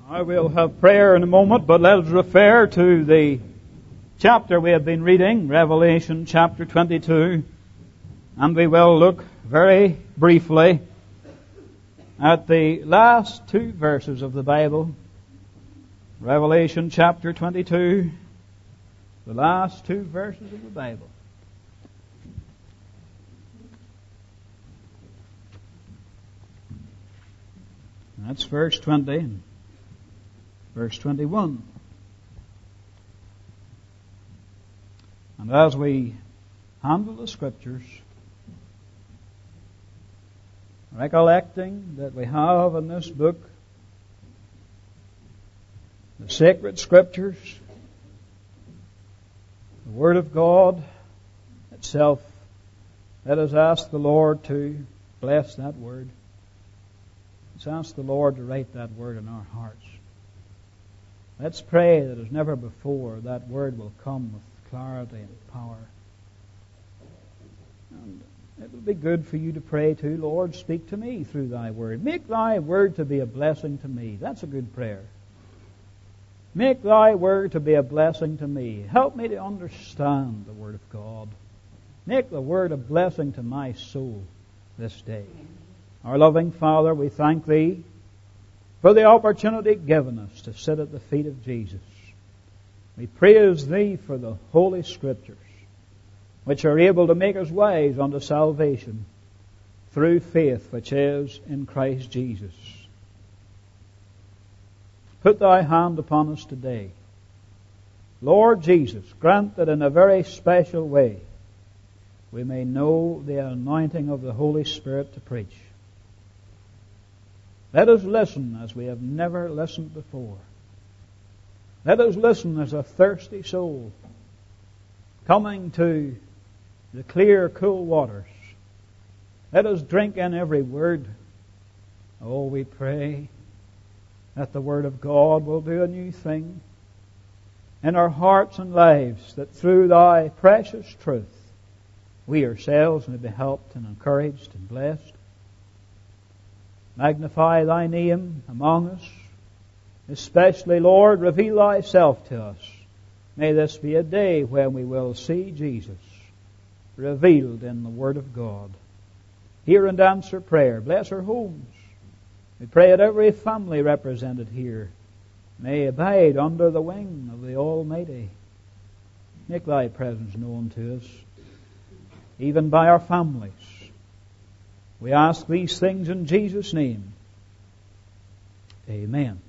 I will have prayer in a moment, but let us refer to the chapter we have been reading, Revelation chapter 22, and we will look very briefly at the last two verses of the Bible. Revelation chapter 22, the last two verses of the Bible. That's verse 20 and verse 21. And as we handle the Scriptures, recollecting that we have in this book the sacred Scriptures, the Word of God itself, let us ask the Lord to bless that Word. Let's ask the Lord to write that Word in our hearts. Let's pray that as never before that Word will come with clarity and power. And it will be good for you to pray too, Lord, speak to me through Thy Word. Make Thy Word to be a blessing to me. That's a good prayer. Make Thy Word to be a blessing to me. Help me to understand the Word of God. Make the Word a blessing to my soul this day. Our loving Father, we thank Thee for the opportunity given us to sit at the feet of Jesus. We praise Thee for the Holy Scriptures, which are able to make us wise unto salvation through faith which is in Christ Jesus. Put Thy hand upon us today. Lord Jesus, grant that in a very special way we may know the anointing of the Holy Spirit to preach. Let us listen as we have never listened before. Let us listen as a thirsty soul coming to the clear, cool waters. Let us drink in every word. Oh, we pray that the Word of God will do a new thing in our hearts and lives, that through Thy precious truth we ourselves may be helped and encouraged and blessed. Magnify Thy name among us. Especially, Lord, reveal Thyself to us. May this be a day when we will see Jesus revealed in the Word of God. Hear and answer prayer. Bless our homes. We pray that every family represented here may abide under the wing of the Almighty. Make Thy presence known to us, even by our families. We ask these things in Jesus' name. Amen.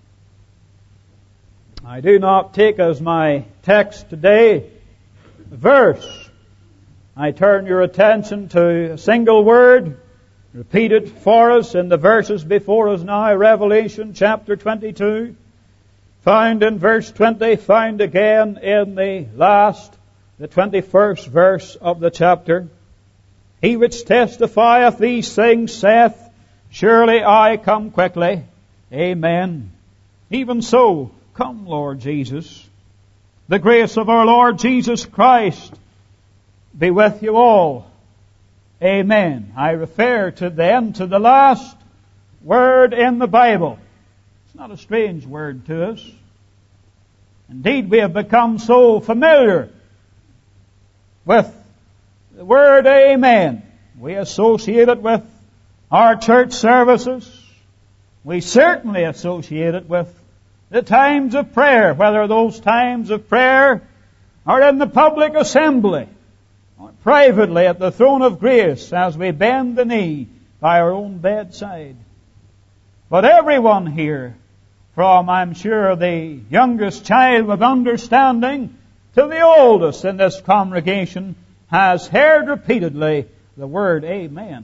I do not take as my text today a verse. I turn your attention to a single word repeated for us in the verses before us now. Revelation chapter 22, found in verse 20, found again in the 21st verse of the chapter. He which testifieth these things saith, Surely I come quickly. Amen. Even so, come, Lord Jesus. The grace of our Lord Jesus Christ be with you all. Amen. I refer to the last word in the Bible. It's not a strange word to us. Indeed, we have become so familiar with the word Amen. We associate it with our church services. We certainly associate it with the times of prayer, whether those times of prayer are in the public assembly or privately at the throne of grace as we bend the knee by our own bedside. But everyone here, from, I'm sure, the youngest child with understanding to the oldest in this congregation, has heard repeatedly the word Amen.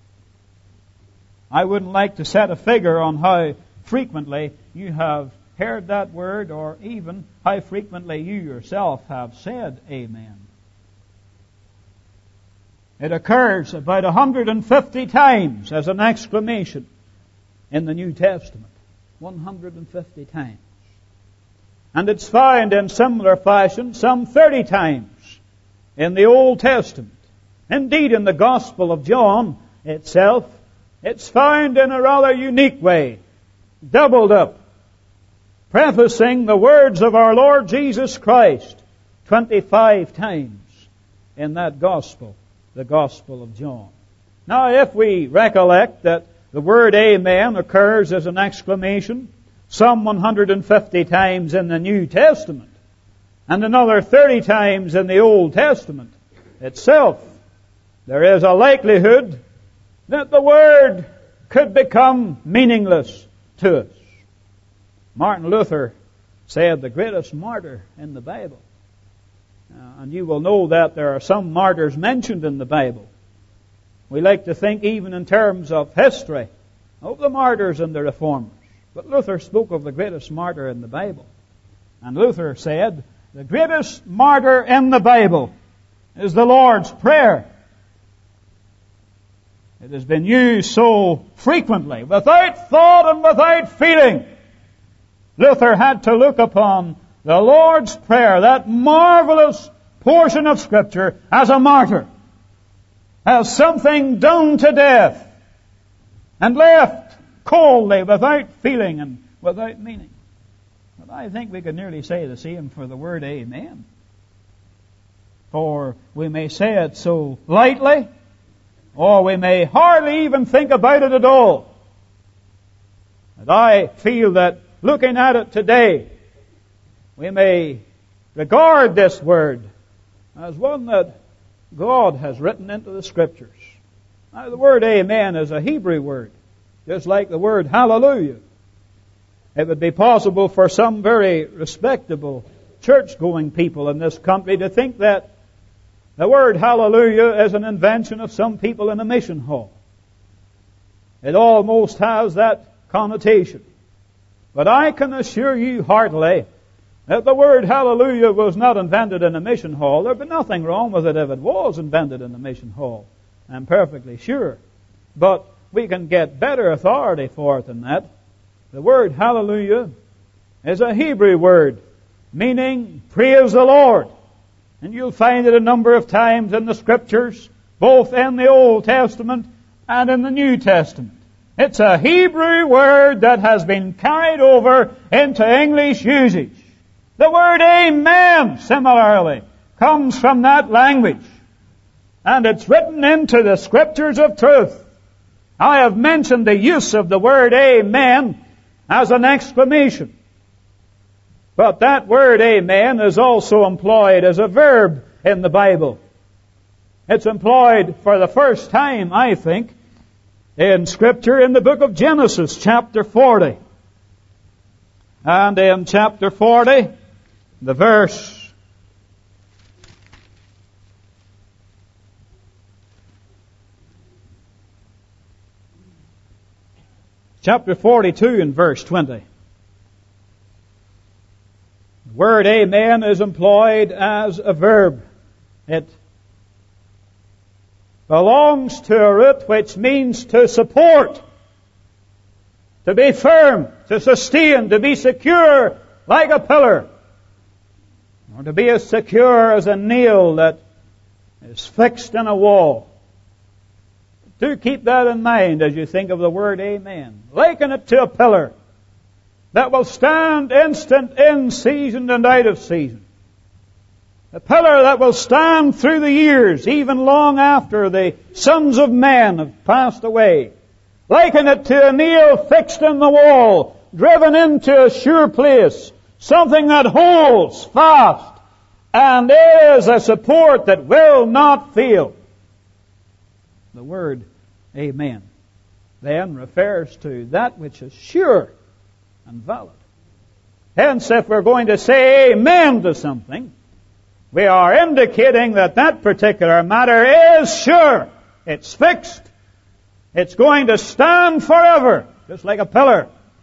I wouldn't like to set a figure on how frequently you have heard that word, or even how frequently you yourself have said Amen. It occurs about 150 times as an exclamation in the New Testament. 150 times. And it's found in similar fashion some 30 times in the Old Testament. Indeed, in the Gospel of John itself, it's found in a rather unique way, doubled up prefacing the words of our Lord Jesus Christ 25 times in that Gospel, the Gospel of John. Now, if we recollect that the word Amen occurs as an exclamation some 150 times in the New Testament, and another 30 times in the Old Testament itself, there is a likelihood that the word could become meaningless to us. Martin Luther said the greatest martyr in the Bible. And you will know that there are some martyrs mentioned in the Bible. We like to think even in terms of history of the martyrs and the reformers. But Luther spoke of the greatest martyr in the Bible. And Luther said, the greatest martyr in the Bible is the Lord's Prayer. It has been used so frequently, without thought and without feeling. Luther had to look upon the Lord's Prayer, that marvelous portion of Scripture, as a martyr, as something done to death and left coldly, without feeling and without meaning. But I think we could nearly say the same for the word Amen. For we may say it so lightly, or we may hardly even think about it at all. And I feel that looking at it today, we may regard this word as one that God has written into the Scriptures. Now, the word Amen is a Hebrew word, just like the word Hallelujah. It would be possible for some very respectable church-going people in this country to think that the word Hallelujah is an invention of some people in a mission hall. It almost has that connotation. But I can assure you heartily that the word Hallelujah was not invented in a mission hall. There'd be nothing wrong with it if it was invented in a mission hall. I'm perfectly sure. But we can get better authority for it than that. The word Hallelujah is a Hebrew word, meaning praise the Lord. And you'll find it a number of times in the Scriptures, both in the Old Testament and in the New Testament. It's a Hebrew word that has been carried over into English usage. The word Amen, similarly, comes from that language. And it's written into the Scriptures of truth. I have mentioned the use of the word Amen as an exclamation. But that word Amen is also employed as a verb in the Bible. It's employed for the first time, I think, in Scripture in the book of Genesis, chapter 40. And in chapter 40, the verse chapter 42 and verse 20. The word Amen is employed as a verb. It belongs to a root which means to support, to be firm, to sustain, to be secure like a pillar, or to be as secure as a nail that is fixed in a wall. Do keep that in mind as you think of the word Amen. Liken it to a pillar that will stand instant in season and out of season. A pillar that will stand through the years, even long after the sons of men have passed away. Liken it to a nail fixed in the wall, driven into a sure place, something that holds fast and is a support that will not fail. The word Amen then refers to that which is sure and valid. Hence, if we're going to say Amen to something, we are indicating that that particular matter is sure. It's fixed. It's going to stand forever, just like a pillar.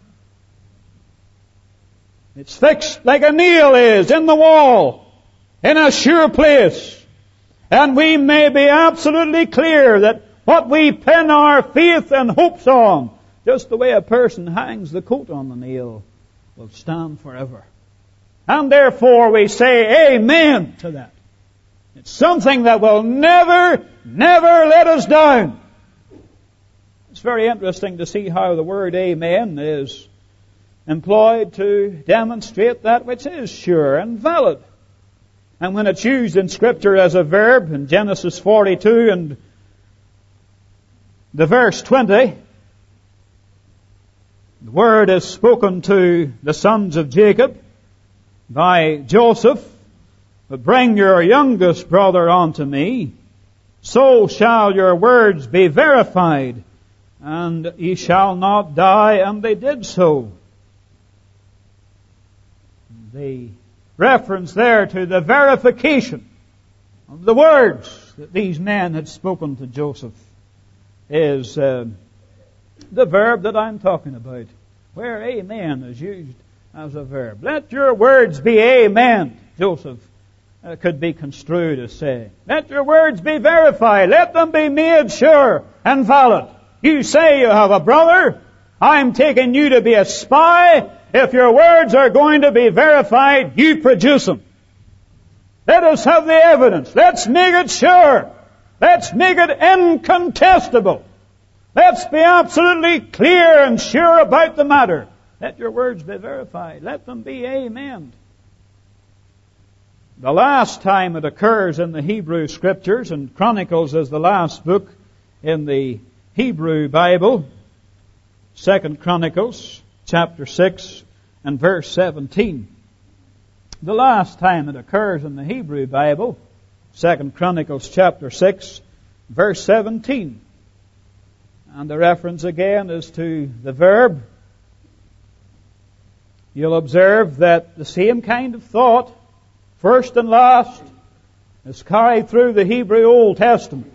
It's fixed like a nail is in the wall, in a sure place. And we may be absolutely clear that what we pin our faith and hopes on, just the way a person hangs the coat on the nail, will stand forever. And therefore we say Amen to that. It's something that will never, never let us down. It's very interesting to see how the word Amen is employed to demonstrate that which is sure and valid. And when it's used in Scripture as a verb in Genesis 42 and the verse 20, the word is spoken to the sons of Jacob by Joseph, but bring your youngest brother unto me, so shall your words be verified, and ye shall not die. And they did so. The reference there to the verification of the words that these men had spoken to Joseph is the verb that I'm talking about, where amen is used as a verb. Let your words be amen, Joseph could be construed as saying. Let your words be verified. Let them be made sure and valid. You say you have a brother. I'm taking you to be a spy. If your words are going to be verified, you produce them. Let us have the evidence. Let's make it sure. Let's make it incontestable. Let's be absolutely clear and sure about the matter. Let your words be verified. Let them be amen. The last time it occurs in the Hebrew Scriptures, and Chronicles is the last book in the Hebrew Bible, 2 Chronicles chapter 6 and verse 17. The last time it occurs in the Hebrew Bible, 2 Chronicles chapter 6, verse 17. And the reference again is to the verb. You'll observe that the same kind of thought, first and last, is carried through the Hebrew Old Testament.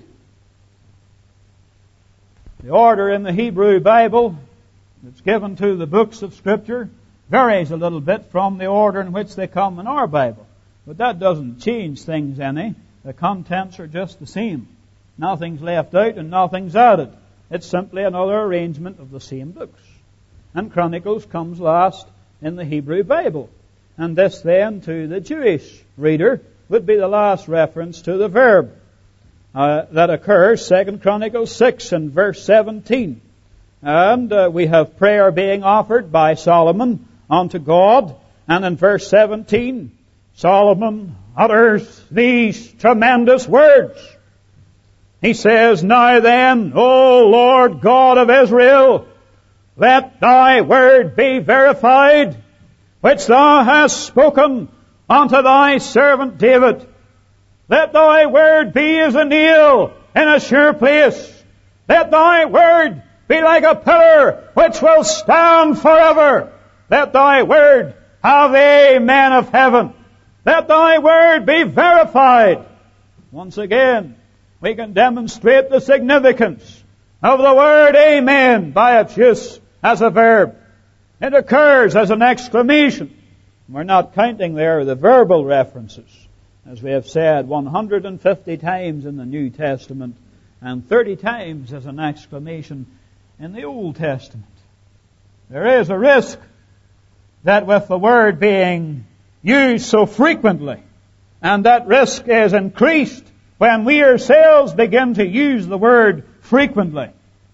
The order in the Hebrew Bible that's given to the books of Scripture varies a little bit from the order in which they come in our Bible. But that doesn't change things any. The contents are just the same. Nothing's left out and nothing's added. It's simply another arrangement of the same books. And Chronicles comes last in the Hebrew Bible. And this then, to the Jewish reader, would be the last reference to the verb that occurs, 2 Chronicles 6 and verse 17. And we have prayer being offered by Solomon unto God. And in verse 17, Solomon utters these tremendous words. He says, Now then, O Lord God of Israel, let thy word be verified, which thou hast spoken unto thy servant David. Let thy word be as a nail in a sure place. Let thy word be like a pillar which will stand forever. Let thy word have the amen of heaven. Let thy word be verified. Once again, we can demonstrate the significance of the word amen by its use as a verb. It occurs as an exclamation. We're not counting there the verbal references. As we have said, 150 times in the New Testament and 30 times as an exclamation in the Old Testament. There is a risk that with the word being used so frequently, and that risk is increased when we ourselves begin to use the word frequently,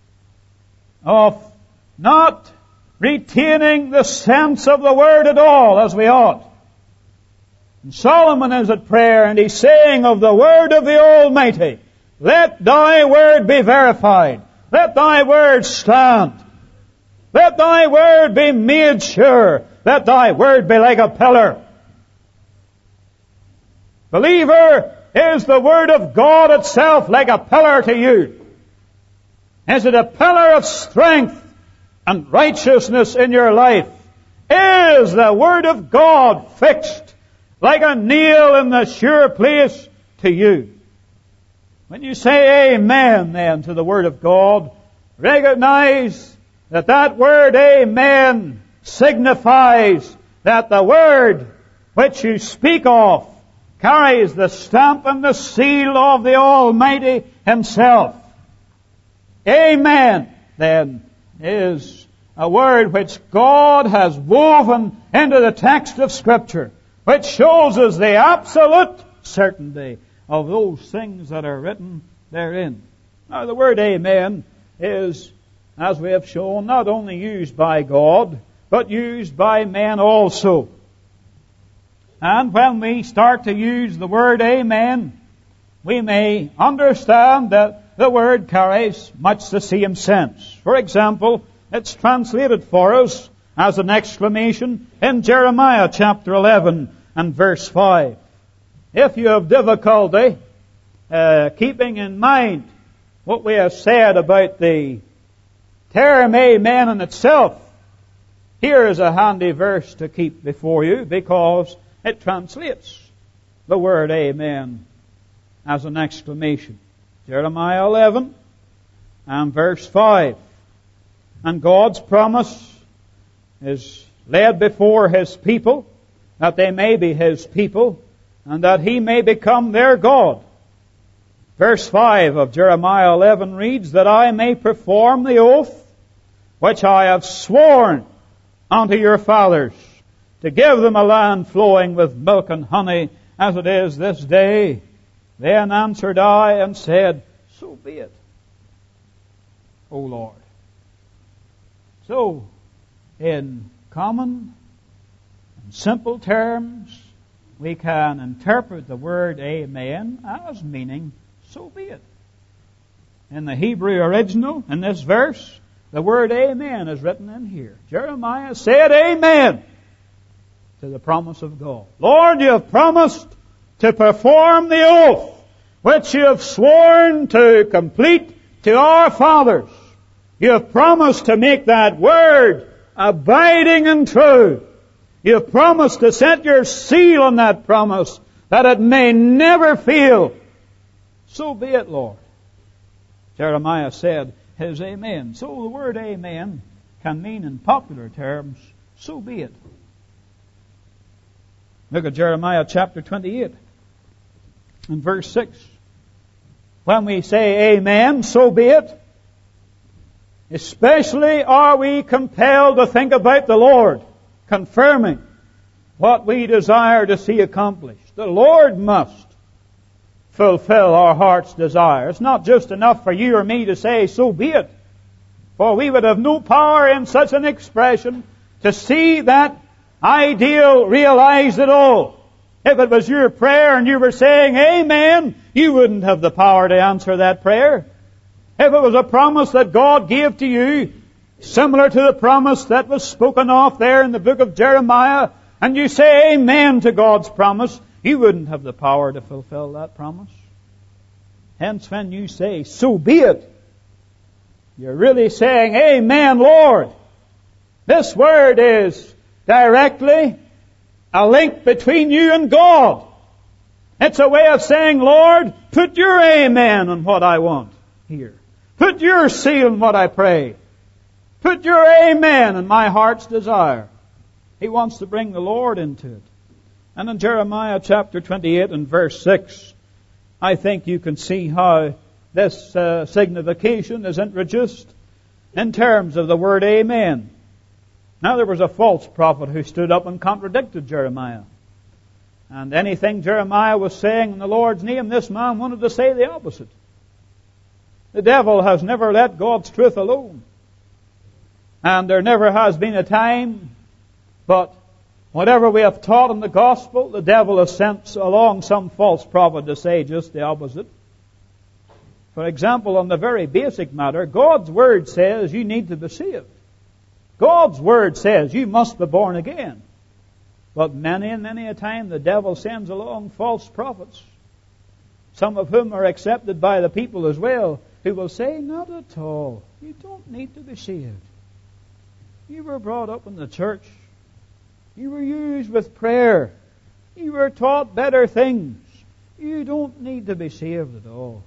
of not retaining the sense of the word at all as we ought. And Solomon is at prayer and he's saying of the word of the Almighty, let thy word be verified. Let thy word stand. Let thy word be made sure. Let thy word be like a pillar. Believer, is the word of God itself like a pillar to you? Is it a pillar of strength and righteousness in your life? Is the word of God fixed like a nail in the sure place to you? When you say amen then to the word of God, recognize that that word amen signifies that the word which you speak of carries the stamp and the seal of the Almighty Himself. Amen, then, is a word which God has woven into the text of Scripture, which shows us the absolute certainty of those things that are written therein. Now, the word amen is, as we have shown, not only used by God, but used by men also. And when we start to use the word amen, we may understand that the word carries much the same sense. For example, it's translated for us as an exclamation in Jeremiah chapter 11 and verse 5. If you have difficulty keeping in mind what we have said about the term amen in itself, here is a handy verse to keep before you, because it translates the word amen as an exclamation. Jeremiah 11 and verse 5. And God's promise is laid before His people, that they may be His people, and that He may become their God. Verse 5 of Jeremiah 11 reads, that I may perform the oath which I have sworn unto your fathers, to give them a land flowing with milk and honey, as it is this day. Then answered I and said, so be it, O Lord. So, in common and simple terms, we can interpret the word amen as meaning, so be it. In the Hebrew original, in this verse, the word amen is written in here. Jeremiah said amen to the promise of God. Lord, you have promised to perform the oath which you have sworn to complete to our fathers. You have promised to make that word abiding and true. You have promised to set your seal on that promise, that it may never fail. So be it, Lord. Jeremiah said his amen. So the word amen can mean in popular terms, so be it. Look at Jeremiah chapter 28 and verse 6. When we say amen, so be it, especially are we compelled to think about the Lord, confirming what we desire to see accomplished. The Lord must fulfill our heart's desire. It's not just enough for you or me to say, so be it. For we would have no power in such an expression to see that ideal realized at all. If it was your prayer and you were saying amen, you wouldn't have the power to answer that prayer. If it was a promise that God gave to you, similar to the promise that was spoken of there in the book of Jeremiah, and you say amen to God's promise, you wouldn't have the power to fulfill that promise. Hence, when you say, so be it, you're really saying, amen, Lord. This word is directly a link between you and God. It's a way of saying, Lord, put your amen on what I want here. Put your seal on what I pray. Put your amen in my heart's desire. He wants to bring the Lord into it. And in Jeremiah chapter 28 and verse 6, I think you can see how this signification is introduced in terms of the word amen. Now there was a false prophet who stood up and contradicted Jeremiah. And anything Jeremiah was saying in the Lord's name, this man wanted to say the opposite. The devil has never let God's truth alone. And there never has been a time, but whatever we have taught in the gospel, the devil has sent along some false prophet to say just the opposite. For example, on the very basic matter, God's Word says you need to be saved. God's Word says you must be born again. But many and many a time the devil sends along false prophets, some of whom are accepted by the people as well, who will say, not at all. You don't need to be saved. You were brought up in the church. You were used with prayer. You were taught better things. You don't need to be saved at all.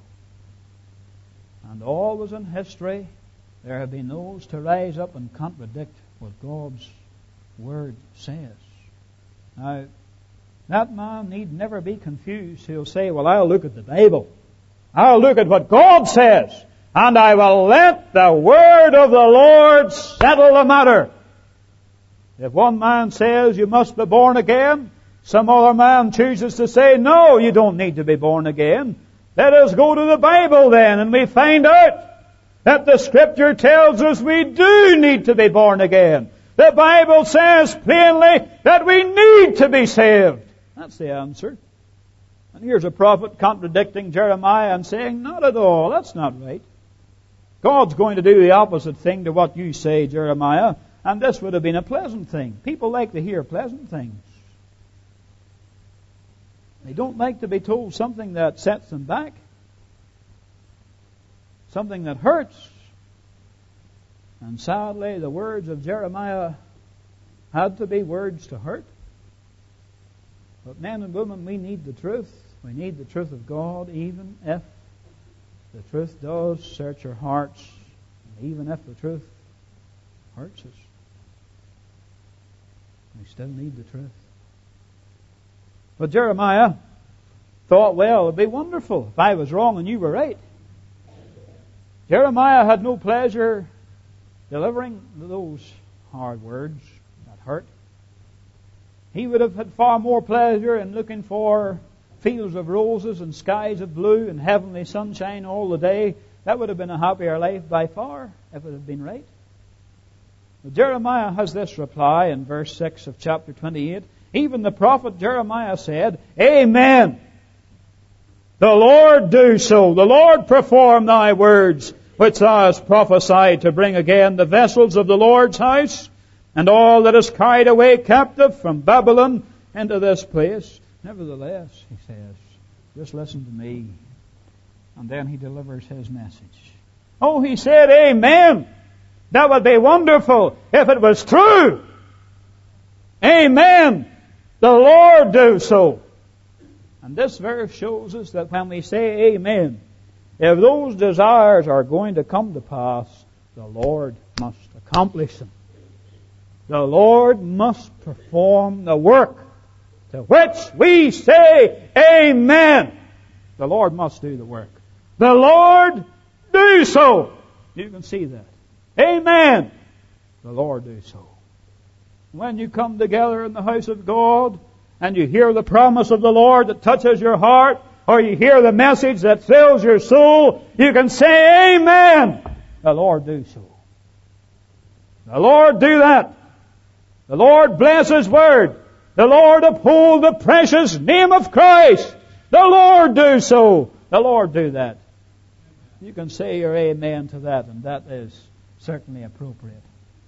And always in history, there have been those to rise up and contradict what God's Word says. Now, that man need never be confused. He'll say, well, I'll look at the Bible. I'll look at what God says. And I will let the Word of the Lord settle the matter. If one man says you must be born again, some other man chooses to say, no, you don't need to be born again. Let us go to the Bible then, and we find out that the Scripture tells us we do need to be born again. The Bible says plainly that we need to be saved. That's the answer. And here's a prophet contradicting Jeremiah and saying, not at all, that's not right. God's going to do the opposite thing to what you say, Jeremiah, and this would have been a pleasant thing. People like to hear pleasant things. They don't like to be told something that sets them back, something that hurts. And sadly, the words of Jeremiah had to be words to hurt. But men and women, we need the truth. We need the truth of God, even if the truth does search our hearts, and even if the truth hurts us. We still need the truth. But Jeremiah thought, well, it'd be wonderful if I was wrong and you were right. Jeremiah had no pleasure delivering those hard words that hurt. He would have had far more pleasure in looking for fields of roses and skies of blue and heavenly sunshine all the day. That would have been a happier life by far if it had been right. But Jeremiah has this reply in verse 6 of chapter 28. Even the prophet Jeremiah said, Amen. The Lord do so. The Lord perform thy words, which thou hast prophesied, to bring again the vessels of the Lord's house, and all that is carried away captive from Babylon into this place. Nevertheless, he says, just listen to me. And then he delivers his message. Oh, he said, Amen. That would be wonderful if it was true. Amen. The Lord do so. And this verse shows us that when we say Amen, if those desires are going to come to pass, the Lord must accomplish them. The Lord must perform the work to which we say Amen. The Lord must do the work. The Lord do so. You can see that. Amen. The Lord do so. When you come together in the house of God and you hear the promise of the Lord that touches your heart, or you hear the message that fills your soul, you can say Amen. The Lord do so. The Lord do that. The Lord bless His word. The Lord uphold the precious name of Christ. The Lord do so. The Lord do that. You can say your amen to that, and that is certainly appropriate.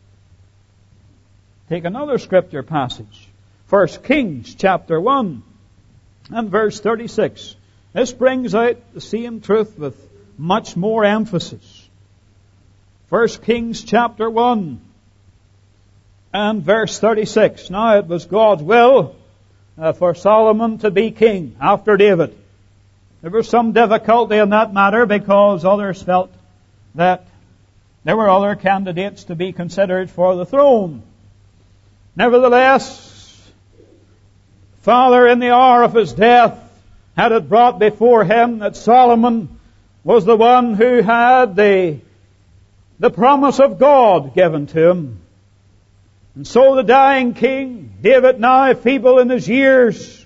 Take another scripture passage. 1 Kings chapter 1 and verse 36. This brings out the same truth with much more emphasis. 1 Kings chapter 1 and verse 36. Now it was God's will for Solomon to be king after David. There was some difficulty in that matter because others felt that there were other candidates to be considered for the throne. Nevertheless, Father, in the hour of his death, had it brought before him that Solomon was the one who had the promise of God given to him. And so the dying king, David, now feeble in his years,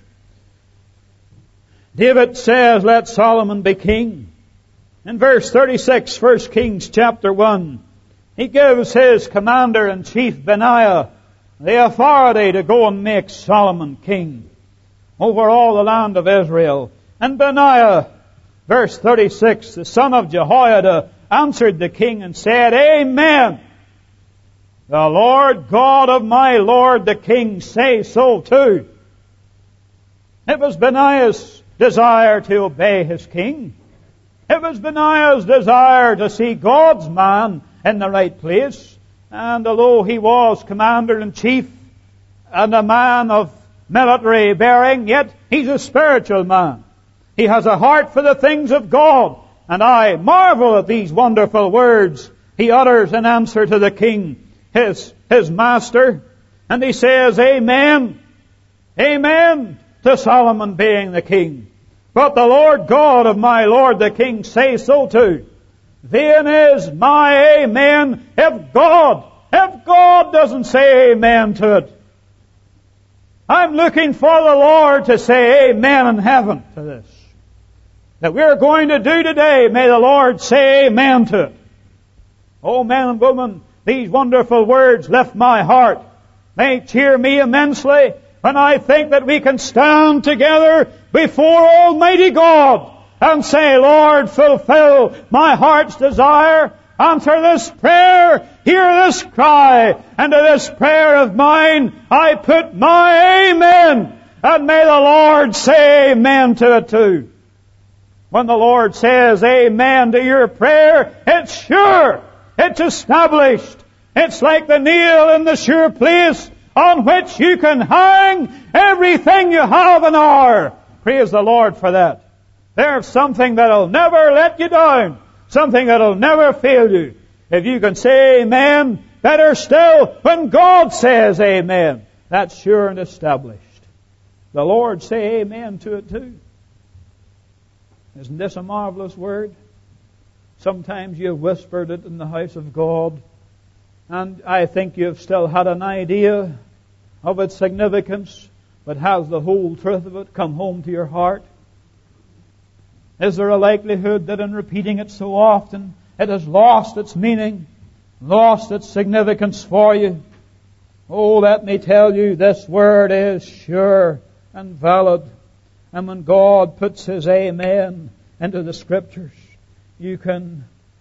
David says, let Solomon be king. In verse 36, 1 Kings chapter 1, he gives his commander-in-chief Benaiah the authority to go and make Solomon king over all the land of Israel. And Benaiah, verse 36, the son of Jehoiada, answered the king and said, Amen. The Lord God of my Lord the king say so too. It was Benaiah's desire to obey his king. It was Benaiah's desire to see God's man in the right place. And although he was commander-in-chief and a man of military bearing, yet he's a spiritual man. He has a heart for the things of God. And I marvel at these wonderful words he utters in answer to the king, his master. And he says, Amen. Amen to Solomon being the king. But the Lord God of my Lord the king say so too. Then is my amen if God doesn't say amen to it. I'm looking for the Lord to say amen in heaven to this. That we're going to do today, may the Lord say amen to it. Oh, men and women, These wonderful words lift my heart. They cheer me immensely when I think that we can stand together before Almighty God and say, Lord, fulfill my heart's desire. Answer this prayer. Hear this cry. And to this prayer of mine, I put my amen. And may the Lord say amen to it too. When the Lord says amen to your prayer, it's sure. It's established. It's like the nail in the sure place on which you can hang everything you have and are. Praise the Lord for that. There's something that'll never let you down. Something that'll never fail you. If you can say amen, better still, when God says amen, that's sure and established. The Lord say amen to it too. Isn't this a marvelous word? Sometimes you've whispered it in the house of God, and I think you've still had an idea of its significance, but has the whole truth of it come home to your heart? Is there a likelihood that in repeating it so often, it has lost its meaning, lost its significance for you? Oh, let me tell you, this word is sure and valid. And when God puts His amen into the Scriptures, you can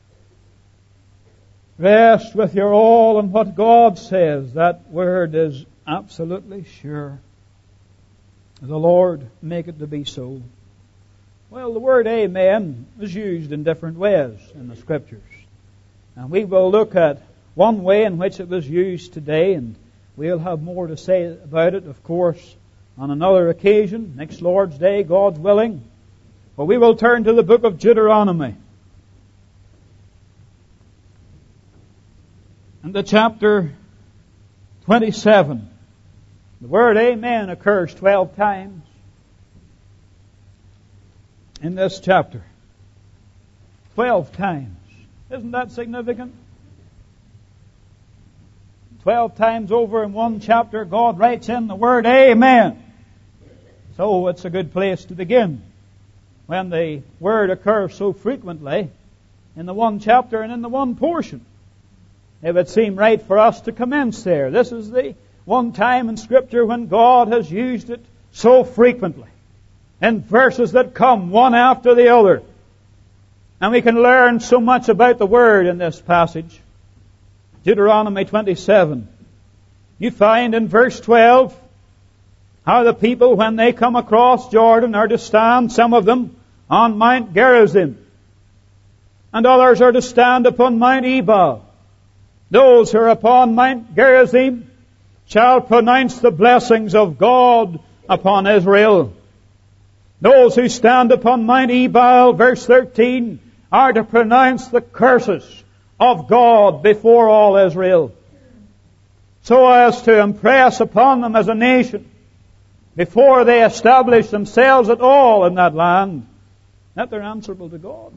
rest with your all on what God says. That word is absolutely sure. The Lord make it to be so. Well, the word amen is used in different ways in the Scriptures. And we will look at one way in which it was used today, and we'll have more to say about it, of course, on another occasion, next Lord's Day, God's willing. But we will turn to the book of Deuteronomy. And the chapter 27. The word amen occurs 12 times in this chapter. 12 times. Isn't that significant? 12 times over in one chapter, God writes in the word amen. So it's a good place to begin. When the word occurs so frequently in the one chapter and in the one portion, it would seem right for us to commence there. This is the one time in Scripture when God has used it so frequently, in verses that come one after the other. And we can learn so much about the Word in this passage. Deuteronomy 27. You find in verse 12 how the people, when they come across Jordan, are to stand, some of them, on Mount Gerizim, and others are to stand upon Mount Ebal. Those who are upon Mount Gerizim shall pronounce the blessings of God upon Israel. Those who stand upon Mount Ebal, verse 13, are to pronounce the curses of God before all Israel, so as to impress upon them as a nation, before they establish themselves at all in that land, that they're answerable to God.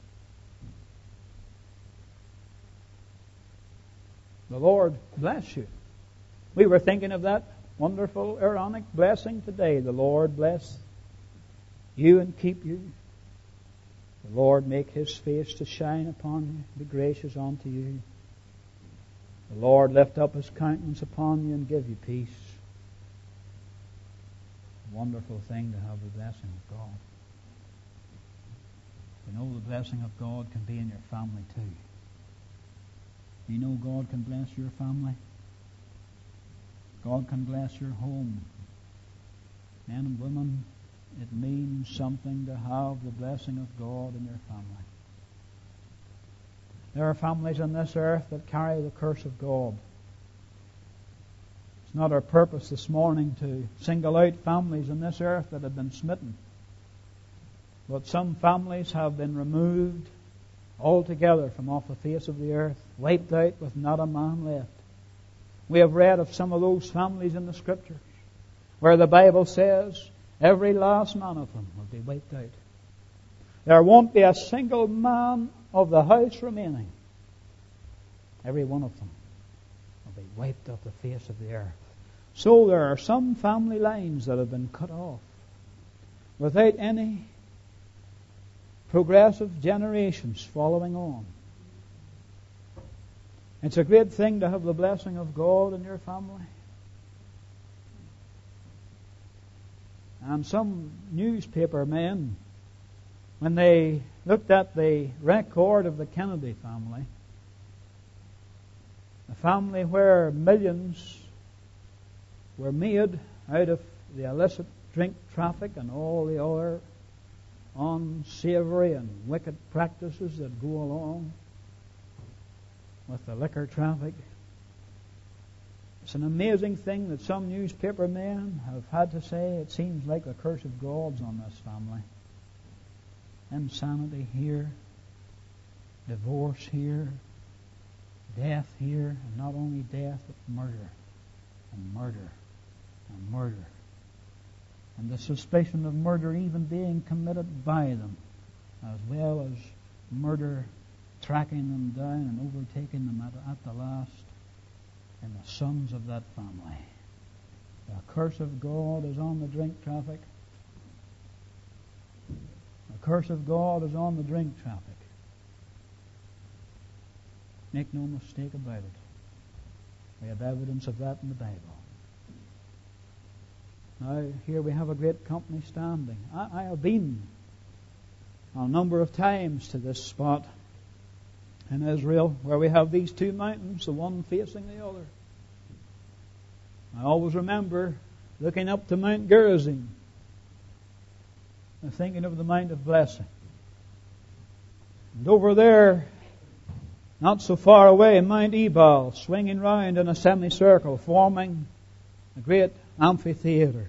The Lord bless you. We were thinking of that wonderful Aaronic blessing today. The Lord bless you and keep you. The Lord make His face to shine upon you, be gracious unto you. The Lord lift up His countenance upon you and give you peace. A wonderful thing to have the blessing of God. You know, the blessing of God can be in your family too. You know God can bless your family. God can bless your home. Men and women, it means something to have the blessing of God in your family. There are families on this earth that carry the curse of God. It's not our purpose this morning to single out families on this earth that have been smitten. But some families have been removed altogether from off the face of the earth, wiped out with not a man left. We have read of some of those families in the Scriptures, where the Bible says every last man of them will be wiped out. There won't be a single man of the house remaining. Every one of them will be wiped off the face of the earth. So there are some family lines that have been cut off without any progressive generations following on. It's a great thing to have the blessing of God in your family. And some newspaper men, when they looked at the record of the Kennedy family, a family where millions were made out of the illicit drink traffic and all the other unsavory and wicked practices that go along with the liquor traffic. It's an amazing thing that some newspaper men have had to say, it seems like the curse of God's on this family. Insanity here, divorce here, death here, and not only death, but murder, and murder, and murder. And the suspicion of murder even being committed by them, as well as murder tracking them down and overtaking them at the last in the sons of that family. The curse of God is on the drink traffic. The curse of God is on the drink traffic. Make no mistake about it. We have evidence of that in the Bible. Now, here we have a great company standing. I have been a number of times to this spot in Israel where we have these two mountains, the one facing the other. I always remember looking up to Mount Gerizim and thinking of the Mount of Blessing. And over there, not so far away, Mount Ebal, swinging round in a semicircle, forming a great amphitheater.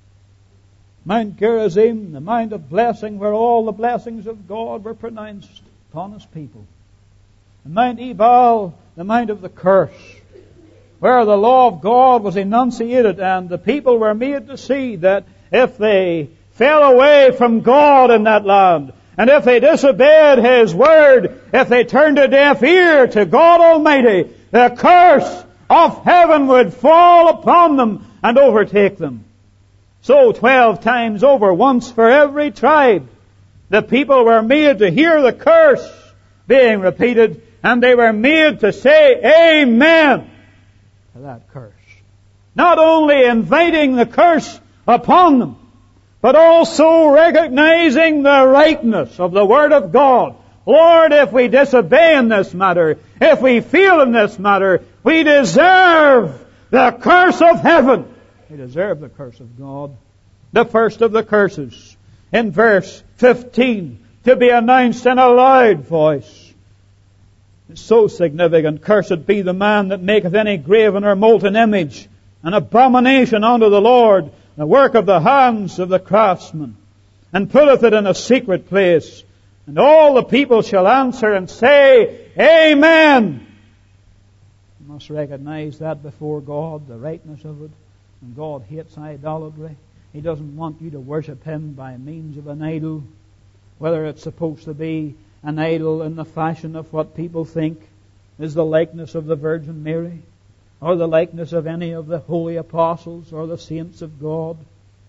Mount Gerizim, the Mount of Blessing, where all the blessings of God were pronounced upon His people. And Mount Ebal, the Mount of the curse, where the law of God was enunciated, and the people were made to see that if they fell away from God in that land, and if they disobeyed His word, if they turned a deaf ear to God Almighty, the curse of heaven would fall upon them and overtake them. So 12 times over, once for every tribe, the people were made to hear the curse being repeated, and they were made to say Amen to that curse. Not only inviting the curse upon them, but also recognizing the rightness of the Word of God. Lord, if we disobey in this matter, if we fail in this matter, we deserve the curse of heaven. We deserve the curse of God. The first of the curses, in verse 15, to be announced in a loud voice. It's so significant. Cursed be the man that maketh any graven or molten image, an abomination unto the Lord, the work of the hands of the craftsman, and putteth it in a secret place. And all the people shall answer and say, Amen. You must recognize that before God, the rightness of it. And God hates idolatry. He doesn't want you to worship Him by means of an idol, whether it's supposed to be an idol in the fashion of what people think is the likeness of the Virgin Mary, or the likeness of any of the holy apostles or the saints of God.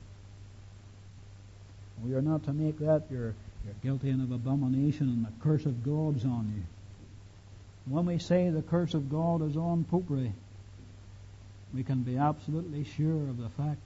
We are not to make that you're guilty of abomination and the curse of God's on you. When we say the curse of God is on popery, we can be absolutely sure of the fact.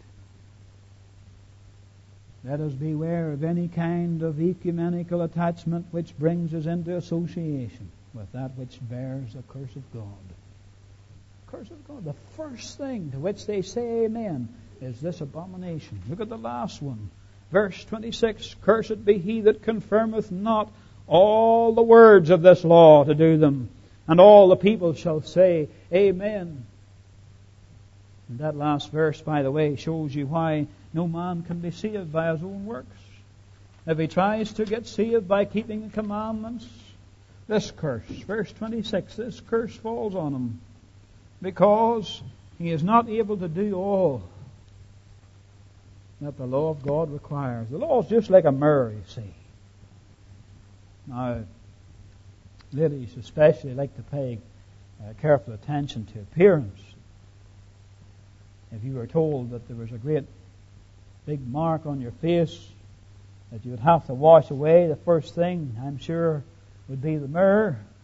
Let us beware of any kind of ecumenical attachment which brings us into association with that which bears the curse of God. Curse of God. The first thing to which they say Amen is this abomination. Look at the last one. Verse 26, Cursed be he that confirmeth not all the words of this law to do them, and all the people shall say Amen. And that last verse, by the way, shows you why no man can be saved by his own works. If he tries to get saved by keeping the commandments, this curse, verse 26, this curse falls on him, because he is not able to do all that the law of God requires. The law is just like a mirror, you see. Now, ladies especially like to pay careful attention to appearance. If you were told that there was a great big mark on your face that you would have to wash away, the first thing, I'm sure, would be the mirror.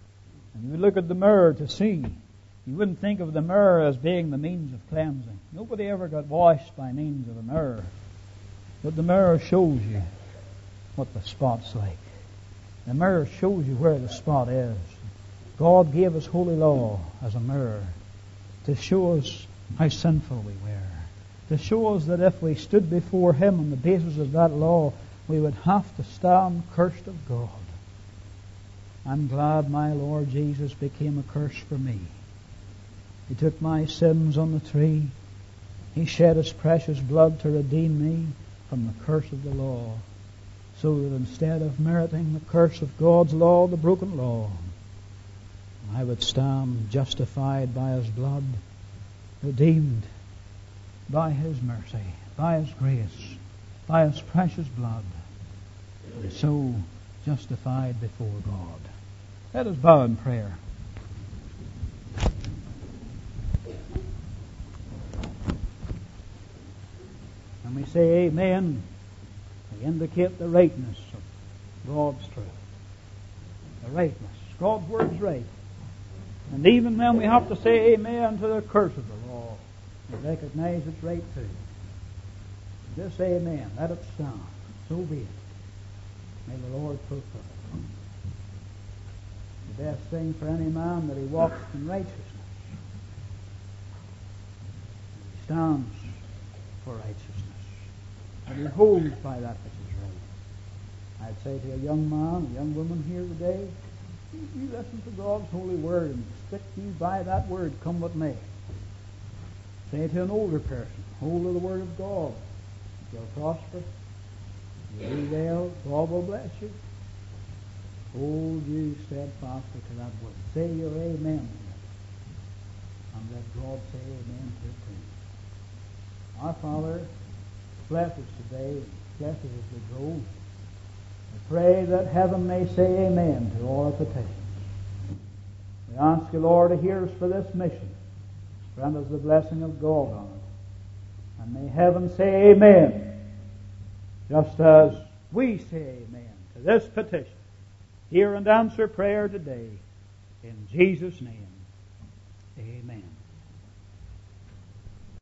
And you would look at the mirror to see. You wouldn't think of the mirror as being the means of cleansing. Nobody ever got washed by means of a mirror. But the mirror shows you what the spot's like. The mirror shows you where the spot is. God gave us holy law as a mirror to show us how sinful we were. To show us that if we stood before Him on the basis of that law, we would have to stand cursed of God. I'm glad my Lord Jesus became a curse for me. He took my sins on the tree. He shed His precious blood to redeem me from the curse of the law, so that instead of meriting the curse of God's law, the broken law, I would stand justified by His blood, redeemed by His mercy, by His grace, by His precious blood, and so justified before God. Let us bow in prayer. And we say amen. We indicate the rightness of God's truth. The rightness. God's word's right. And even when we have to say amen to the curse of the law, we recognize it's right too. Just say amen. Let it stand. So be it. May the Lord fulfill it. The best thing for any man that he walks in righteousness. He stands for righteousness. And he holds by that which is right. I'd say to a young man, a young woman here today, you listen to God's holy word and stick you by that word, come what may. Say to an older person, hold to the word of God. You'll prosper. You'll do well. God will bless you. Hold you steadfastly to that word. Say your amen to it. And let God say amen to it too. Our Father, bless us today. Bless us as we go. We pray that heaven may say amen to all our petitions. We ask you, Lord, to hear us for this mission. Grant us the blessing of God on it. And may heaven say amen, just as we say amen to this petition. Hear and answer prayer today. In Jesus' name, amen.